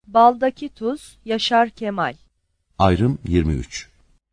Baldaki tuz, Yaşar Kemal. Ayrım 23.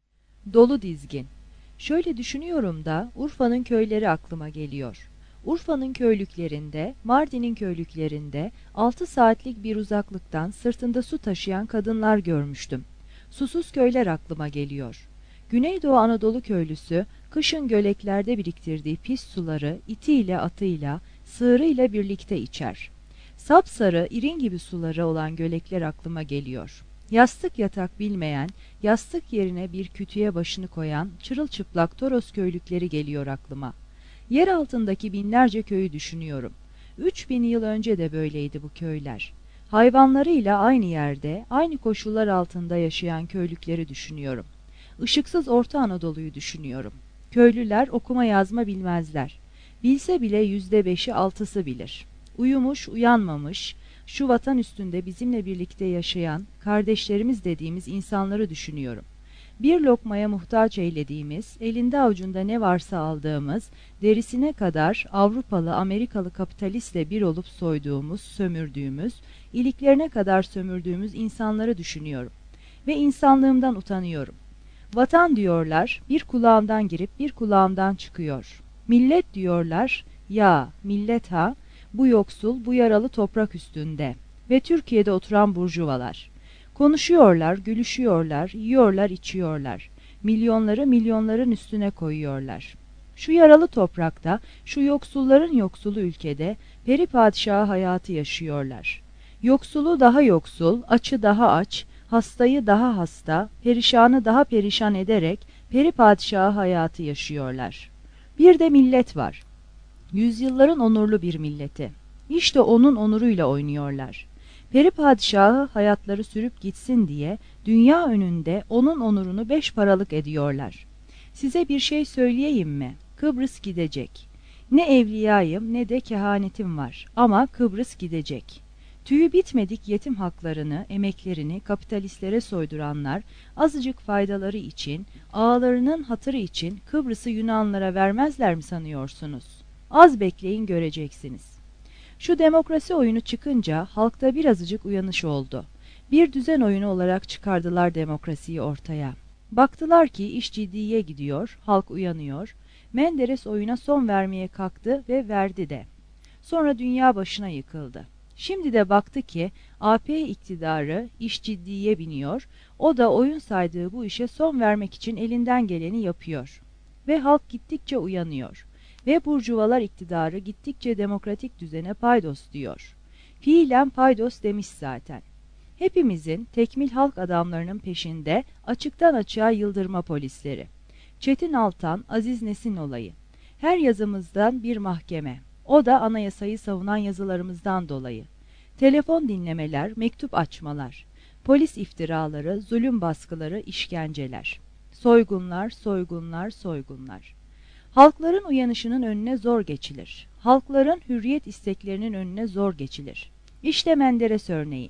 Dolu dizgin. Şöyle düşünüyorum da Urfa'nın köyleri aklıma geliyor. Urfa'nın köylüklerinde, Mardin'in köylüklerinde 6 saatlik bir uzaklıktan sırtında su taşıyan kadınlar görmüştüm. Susuz köyler aklıma geliyor. Güneydoğu Anadolu köylüsü kışın göleklerde biriktirdiği pis suları itiyle atıyla, sığırıyla birlikte içer. Sapsarı, irin gibi suları olan gölekler aklıma geliyor. Yastık yatak bilmeyen, yastık yerine bir kütüğe başını koyan çırılçıplak Toros köylükleri geliyor aklıma. Yer altındaki binlerce köyü düşünüyorum. 3000 yıl önce de böyleydi bu köyler. Hayvanlarıyla aynı yerde, aynı koşullar altında yaşayan köylükleri düşünüyorum. Işıksız Orta Anadolu'yu düşünüyorum. Köylüler okuma yazma bilmezler. Bilse bile %5'i 6'sı bilir. Uyumuş, uyanmamış, şu vatan üstünde bizimle birlikte yaşayan, kardeşlerimiz dediğimiz insanları düşünüyorum. Bir lokmaya muhtaç eylediğimiz, elinde avucunda ne varsa aldığımız, derisine kadar Avrupalı, Amerikalı kapitalistle bir olup soyduğumuz, sömürdüğümüz, iliklerine kadar sömürdüğümüz insanları düşünüyorum. Ve insanlığımdan utanıyorum. Vatan diyorlar, bir kulağımdan girip bir kulağımdan çıkıyor. Millet diyorlar, ya millet ha, bu yoksul, bu yaralı toprak üstünde ve Türkiye'de oturan burjuvalar. Konuşuyorlar, gülüşüyorlar, yiyorlar, içiyorlar. Milyonları milyonların üstüne koyuyorlar. Şu yaralı toprakta, şu yoksulların yoksulu ülkede peri padişahı hayatı yaşıyorlar. Yoksulu daha yoksul, açı daha aç, hastayı daha hasta, perişanı daha perişan ederek peri padişahı hayatı yaşıyorlar. Bir de millet var. Yüzyılların onurlu bir milleti. İşte onun onuruyla oynuyorlar. Peri padişahı hayatları sürüp gitsin diye dünya önünde onun onurunu 5 paralık ediyorlar. Size bir şey söyleyeyim mi? Kıbrıs gidecek. Ne evliyayım ne de kehanetim var ama Kıbrıs gidecek. Tüyü bitmedik yetim haklarını, emeklerini kapitalistlere soyduranlar azıcık faydaları için, ağalarının hatırı için Kıbrıs'ı Yunanlara vermezler mi sanıyorsunuz? Az bekleyin göreceksiniz. Şu demokrasi oyunu çıkınca halkta birazcık uyanış oldu. Bir düzen oyunu olarak çıkardılar demokrasiyi ortaya. Baktılar ki iş ciddiye gidiyor, halk uyanıyor. Menderes oyuna son vermeye kalktı ve verdi de. Sonra dünya başına yıkıldı. Şimdi de baktı ki AP iktidarı iş ciddiye biniyor, o da oyun saydığı bu işe son vermek için elinden geleni yapıyor. Ve halk gittikçe uyanıyor. Ve burjuvalar iktidarı gittikçe demokratik düzene paydos diyor. Fiilen paydos demiş zaten. Hepimizin tekmil halk adamlarının peşinde açıktan açığa yıldırma polisleri. Çetin Altan, Aziz Nesin olayı. Her yazımızdan bir mahkeme. O da anayasayı savunan yazılarımızdan dolayı. Telefon dinlemeler, mektup açmalar. Polis iftiraları, zulüm baskıları, işkenceler. Soygunlar, soygunlar, soygunlar. Halkların uyanışının önüne zor geçilir. Halkların hürriyet isteklerinin önüne zor geçilir. İşte Menderes örneği.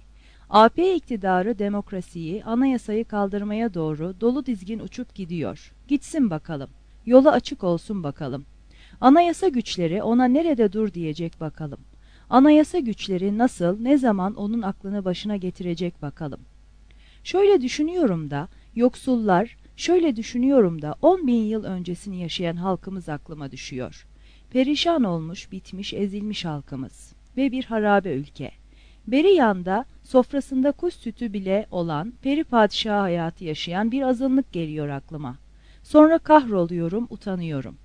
AP iktidarı demokrasiyi, anayasayı kaldırmaya doğru dolu dizgin uçup gidiyor. Gitsin bakalım. Yolu açık olsun bakalım. Anayasa güçleri ona nerede dur diyecek bakalım. Anayasa güçleri nasıl, ne zaman onun aklını başına getirecek bakalım. Şöyle düşünüyorum da, yoksullar, şöyle düşünüyorum da 10 bin yıl öncesini yaşayan halkımız aklıma düşüyor. Perişan olmuş, bitmiş, ezilmiş halkımız ve bir harabe ülke. Beri yanda sofrasında kuş sütü bile olan peri padişahı hayatı yaşayan bir azınlık geliyor aklıma. Sonra kahroluyorum, utanıyorum.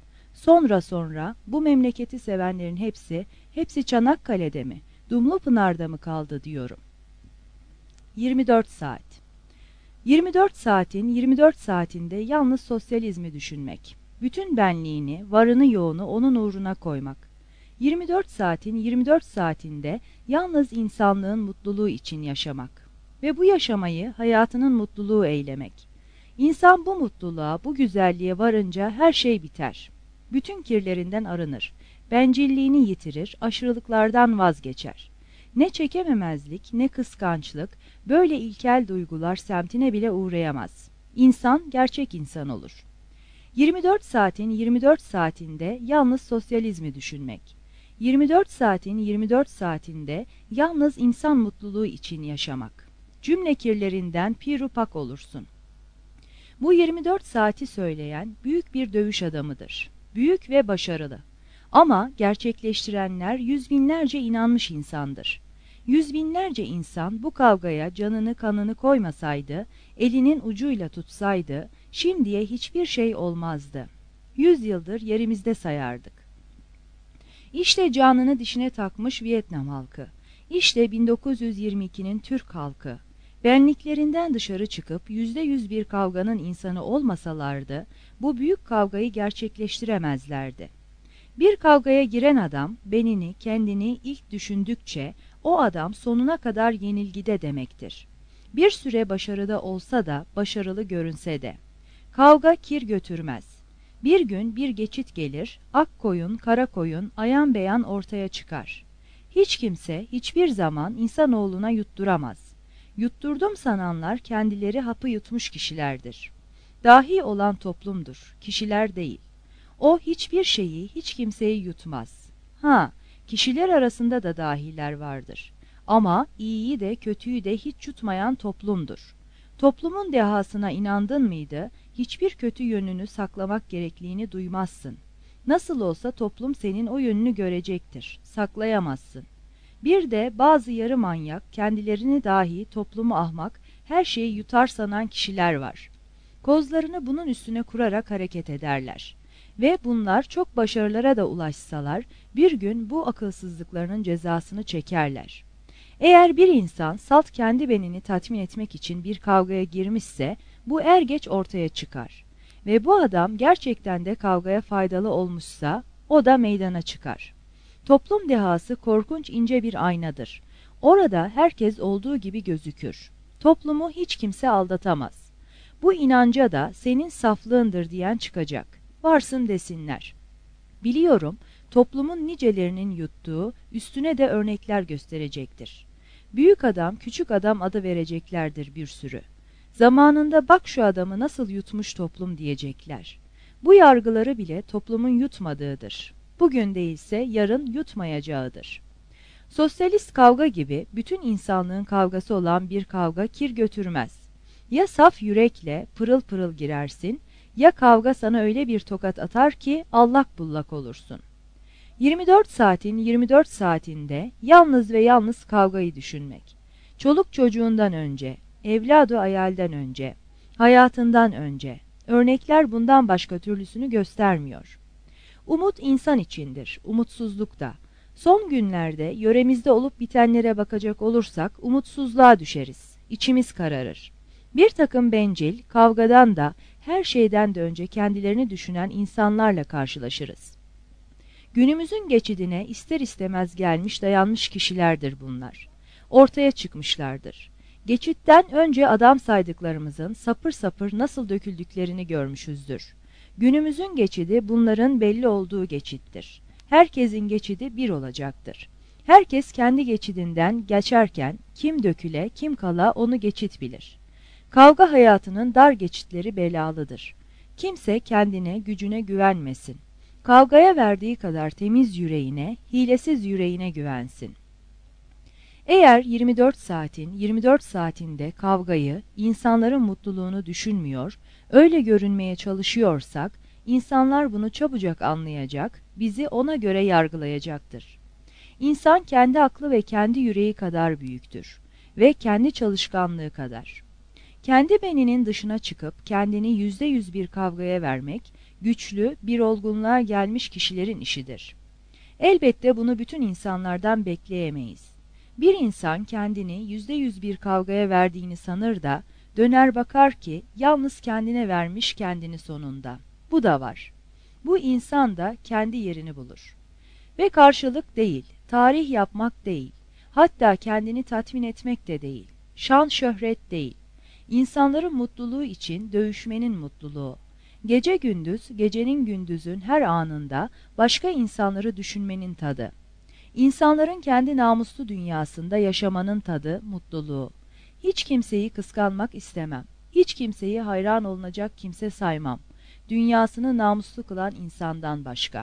Sonra bu memleketi sevenlerin hepsi Çanakkale'de mi, Dumlupınar'da mı kaldı diyorum. 24 saat. 24 saatin 24 saatinde yalnız sosyalizmi düşünmek. Bütün benliğini, varını yoğunu onun uğruna koymak. 24 saatin 24 saatinde yalnız insanlığın mutluluğu için yaşamak. Ve bu yaşamayı hayatının mutluluğu eylemek. İnsan bu mutluluğa, bu güzelliğe varınca her şey biter. Bütün kirlerinden arınır. Bencilliğini yitirir, aşırılıklardan vazgeçer. Ne çekememezlik, ne kıskançlık, böyle ilkel duygular semtine bile uğrayamaz. İnsan gerçek insan olur. 24 saatin 24 saatinde yalnız sosyalizmi düşünmek. 24 saatin 24 saatinde yalnız insan mutluluğu için yaşamak. Cümle kirlerinden pirupak olursun. Bu 24 saati söyleyen büyük bir dövüş adamıdır. Büyük ve başarılı. Ama gerçekleştirenler yüz binlerce inanmış insandır. Yüz binlerce insan bu kavgaya canını kanını koymasaydı, elinin ucuyla tutsaydı, şimdiye hiçbir şey olmazdı. 100 yıldır yerimizde sayardık. İşte canını dişine takmış Vietnam halkı. İşte 1922'nin Türk halkı. Benliklerinden dışarı çıkıp %100 bir kavganın insanı olmasalardı, bu büyük kavgayı gerçekleştiremezlerdi. Bir kavgaya giren adam, benini, kendini ilk düşündükçe, o adam sonuna kadar yenilgide demektir. Bir süre başarıda olsa da, başarılı görünse de. Kavga kir götürmez. Bir gün bir geçit gelir, ak koyun, kara koyun, ayan beyan ortaya çıkar. Hiç kimse, hiçbir zaman insanoğluna yutturamaz. Yutturdum sananlar kendileri hapı yutmuş kişilerdir. Dahi olan toplumdur, kişiler değil. O hiçbir şeyi, hiç kimseyi yutmaz. Kişiler arasında da dahiler vardır. Ama iyiyi de kötüyü de hiç yutmayan toplumdur. Toplumun dehasına inandın mıydı, hiçbir kötü yönünü saklamak gerekliliğini duymazsın. Nasıl olsa toplum senin o yönünü görecektir, saklayamazsın. Bir de bazı yarı manyak, kendilerini dahi toplumu ahmak, her şeyi yutar sanan kişiler var. Kozlarını bunun üstüne kurarak hareket ederler. Ve bunlar çok başarılara da ulaşsalar, bir gün bu akılsızlıklarının cezasını çekerler. Eğer bir insan salt kendi benini tatmin etmek için bir kavgaya girmişse, bu er geç ortaya çıkar. Ve bu adam gerçekten de kavgaya faydalı olmuşsa, o da meydana çıkar. Toplum dehası korkunç ince bir aynadır. Orada herkes olduğu gibi gözükür. Toplumu hiç kimse aldatamaz. Bu inanca da senin saflığındır diyen çıkacak. Varsın desinler. Biliyorum, toplumun nicelerinin yuttuğu, üstüne de örnekler gösterecektir. Büyük adam, küçük adam adı vereceklerdir bir sürü. Zamanında bak şu adamı nasıl yutmuş toplum diyecekler. Bu yargıları bile toplumun yutmadığıdır. Bugün değilse yarın yutmayacağıdır. Sosyalist kavga gibi bütün insanlığın kavgası olan bir kavga kir götürmez. Ya saf yürekle pırıl pırıl girersin, ya kavga sana öyle bir tokat atar ki allak bullak olursun. 24 saatin 24 saatinde yalnız ve yalnız kavgayı düşünmek. Çoluk çocuğundan önce, evladı hayalden önce, hayatından önce. Örnekler bundan başka türlüsünü göstermiyor. Umut insan içindir, umutsuzluk da. Son günlerde yöremizde olup bitenlere bakacak olursak umutsuzluğa düşeriz, içimiz kararır. Bir takım bencil, kavgadan da, her şeyden de önce kendilerini düşünen insanlarla karşılaşırız. Günümüzün geçidine ister istemez gelmiş dayanmış kişilerdir bunlar. Ortaya çıkmışlardır. Geçitten önce adam saydıklarımızın sapır sapır nasıl döküldüklerini görmüşüzdür. Günümüzün geçidi bunların belli olduğu geçittir. Herkesin geçidi bir olacaktır. Herkes kendi geçidinden geçerken kim döküle kim kala onu geçit bilir. Kavga hayatının dar geçitleri belalıdır. Kimse kendine gücüne güvenmesin. Kavgaya verdiği kadar temiz yüreğine, hilesiz yüreğine güvensin. Eğer 24 saatin 24 saatinde kavgayı, insanların mutluluğunu düşünmüyor, öyle görünmeye çalışıyorsak, insanlar bunu çabucak anlayacak, bizi ona göre yargılayacaktır. İnsan kendi aklı ve kendi yüreği kadar büyüktür ve kendi çalışkanlığı kadar. Kendi beninin dışına çıkıp kendini %100 bir kavgaya vermek, güçlü, bir olgunluğa gelmiş kişilerin işidir. Elbette bunu bütün insanlardan bekleyemeyiz. Bir insan kendini %100 bir kavgaya verdiğini sanır da, döner bakar ki yalnız kendine vermiş kendini sonunda. Bu da var. Bu insan da kendi yerini bulur. Ve karşılık değil, tarih yapmak değil, hatta kendini tatmin etmek de değil, şan şöhret değil. İnsanların mutluluğu için dövüşmenin mutluluğu. Gece gündüz, gecenin gündüzün her anında başka insanları düşünmenin tadı. İnsanların kendi namuslu dünyasında yaşamanın tadı, mutluluğu. Hiç kimseyi kıskanmak istemem. Hiç kimseyi hayran olunacak kimse saymam. Dünyasını namuslu kılan insandan başka.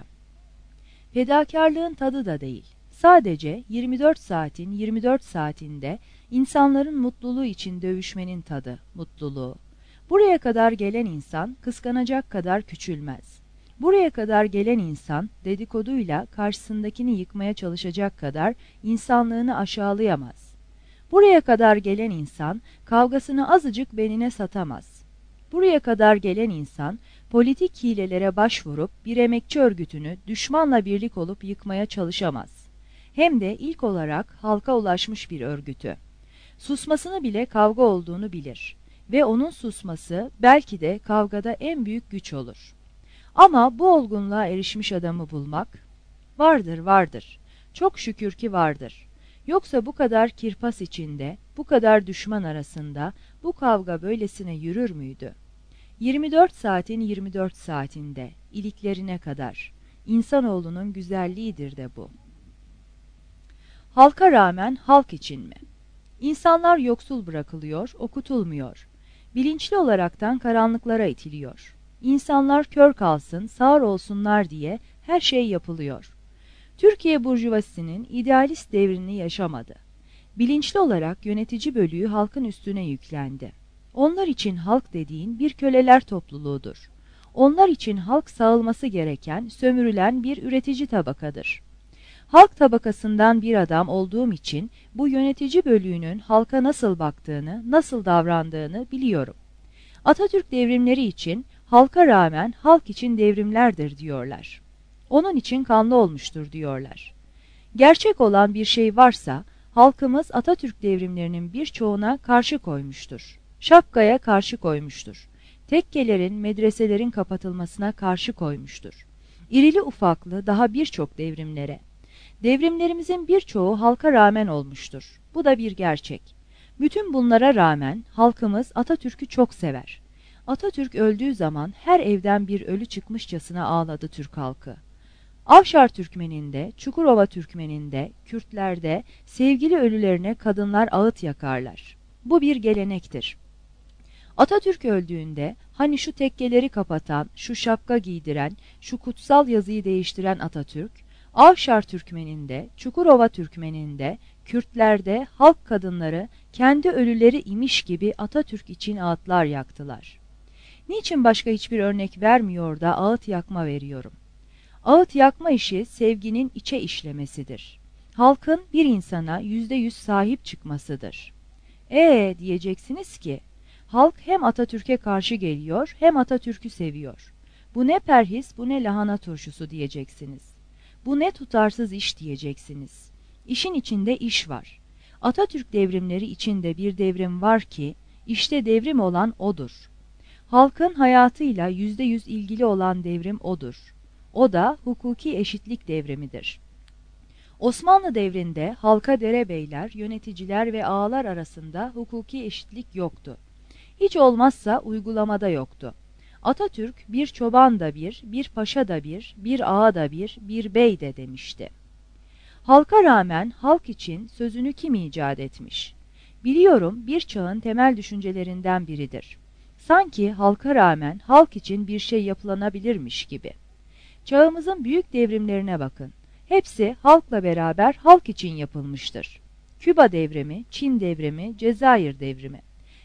Fedakarlığın tadı da değil. Sadece 24 saatin 24 saatinde İnsanların mutluluğu için dövüşmenin tadı, mutluluğu. Buraya kadar gelen insan kıskanacak kadar küçülmez. Buraya kadar gelen insan dedikoduyla karşısındakini yıkmaya çalışacak kadar insanlığını aşağılayamaz. Buraya kadar gelen insan kavgasını azıcık benine satamaz. Buraya kadar gelen insan politik hilelere başvurup bir emekçi örgütünü düşmanla birlik olup yıkmaya çalışamaz. Hem de ilk olarak halka ulaşmış bir örgütü. Susmasını bile kavga olduğunu bilir ve onun susması belki de kavgada en büyük güç olur. Ama bu olgunluğa erişmiş adamı bulmak, vardır, çok şükür ki vardır. Yoksa bu kadar kirpas içinde, bu kadar düşman arasında bu kavga böylesine yürür müydü? 24 saatin 24 saatinde, iliklerine kadar. İnsanoğlunun güzelliğidir de bu. Halka rağmen halk için mi? İnsanlar yoksul bırakılıyor, okutulmuyor. Bilinçli olaraktan karanlıklara itiliyor. İnsanlar kör kalsın, sağır olsunlar diye her şey yapılıyor. Türkiye burjuvasinin idealist devrini yaşamadı. Bilinçli olarak yönetici bölüğü halkın üstüne yüklendi. Onlar için halk dediğin bir köleler topluluğudur. Onlar için halk sağılması gereken, sömürülen bir üretici tabakadır. Halk tabakasından bir adam olduğum için bu yönetici bölüğünün halka nasıl baktığını, nasıl davrandığını biliyorum. Atatürk devrimleri için halka rağmen halk için devrimlerdir diyorlar. Onun için kanlı olmuştur diyorlar. Gerçek olan bir şey varsa halkımız Atatürk devrimlerinin birçoğuna karşı koymuştur. Şapkaya karşı koymuştur. Tekkelerin, medreselerin kapatılmasına karşı koymuştur. İrili ufaklı daha birçok devrimlere. Devrimlerimizin birçoğu halka rağmen olmuştur. Bu da bir gerçek. Bütün bunlara rağmen halkımız Atatürk'ü çok sever. Atatürk öldüğü zaman her evden bir ölü çıkmışçasına ağladı Türk halkı. Avşar Türkmeninde, Çukurova Türkmeninde, Kürtlerde sevgili ölülerine kadınlar ağıt yakarlar. Bu bir gelenektir. Atatürk öldüğünde hani şu tekkeleri kapatan, şu şapka giydiren, şu kutsal yazıyı değiştiren Atatürk, Avşar Türkmeninde, Çukurova Türkmeninde, Kürtlerde halk kadınları kendi ölüleri imiş gibi Atatürk için ağıtlar yaktılar. Niçin başka hiçbir örnek vermiyor da ağıt yakma veriyorum? Ağıt yakma işi sevginin içe işlemesidir. Halkın bir insana %100 sahip çıkmasıdır. Diyeceksiniz ki, halk hem Atatürk'e karşı geliyor hem Atatürk'ü seviyor. Bu ne perhis, bu ne lahana turşusu diyeceksiniz. Bu ne tutarsız iş diyeceksiniz. İşin içinde iş var. Atatürk devrimleri içinde bir devrim var ki, işte devrim olan odur. Halkın hayatıyla %100 ilgili olan devrim odur. O da hukuki eşitlik devrimidir. Osmanlı devrinde halka derebeyler, yöneticiler ve ağalar arasında hukuki eşitlik yoktu. Hiç olmazsa uygulamada yoktu. Atatürk bir çoban da bir paşa da bir ağa da bir bey de demişti. Halka rağmen halk için sözünü kim icat etmiş? Biliyorum bir çağın temel düşüncelerinden biridir. Sanki halka rağmen halk için bir şey yapılanabilirmiş gibi. Çağımızın büyük devrimlerine bakın. Hepsi halkla beraber halk için yapılmıştır. Küba devrimi, Çin devrimi, Cezayir devrimi.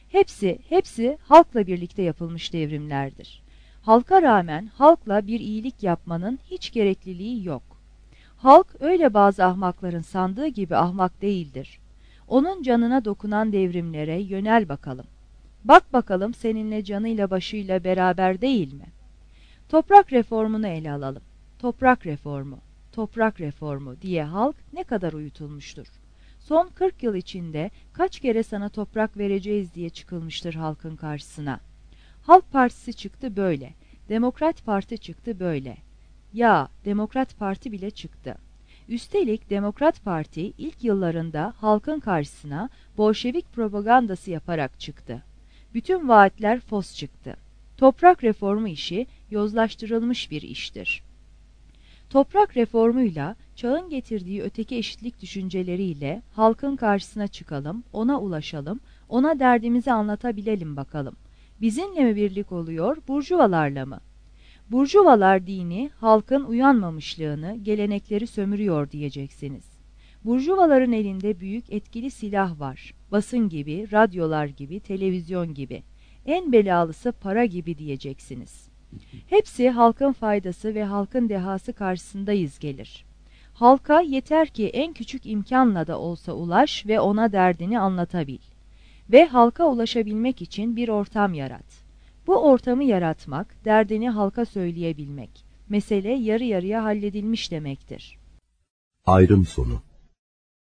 Hepsi halkla birlikte yapılmış devrimlerdir. Halka rağmen halkla bir iyilik yapmanın hiç gerekliliği yok. Halk öyle bazı ahmakların sandığı gibi ahmak değildir. Onun canına dokunan devrimlere yönel bakalım. Bak bakalım seninle canıyla başıyla beraber değil mi? Toprak reformunu ele alalım. Toprak reformu diye halk ne kadar uyutulmuştur. Son 40 yıl içinde kaç kere sana toprak vereceğiz diye çıkılmıştır halkın karşısına. Halk Partisi çıktı böyle, Demokrat Parti çıktı böyle. Ya, Demokrat Parti bile çıktı. Üstelik Demokrat Parti ilk yıllarında halkın karşısına Bolşevik propagandası yaparak çıktı. Bütün vaatler fos çıktı. Toprak reformu işi yozlaştırılmış bir iştir. Toprak reformuyla, çağın getirdiği öteki eşitlik düşünceleriyle halkın karşısına çıkalım, ona ulaşalım, ona derdimizi anlatabilelim bakalım. Bizimle mi birlik oluyor, burjuvalarla mı? Burjuvalar dini, halkın uyanmamışlığını, gelenekleri sömürüyor diyeceksiniz. Burjuvaların elinde büyük etkili silah var. Basın gibi, radyolar gibi, televizyon gibi. En belalısı para gibi diyeceksiniz. Hepsi halkın faydası ve halkın dehası karşısındayız gelir. Halka yeter ki en küçük imkanla da olsa ulaş ve ona derdini anlatabil. Ve halka ulaşabilmek için bir ortam yarat. Bu ortamı yaratmak, derdini halka söyleyebilmek. Mesele yarı yarıya halledilmiş demektir. Ayrım sonu.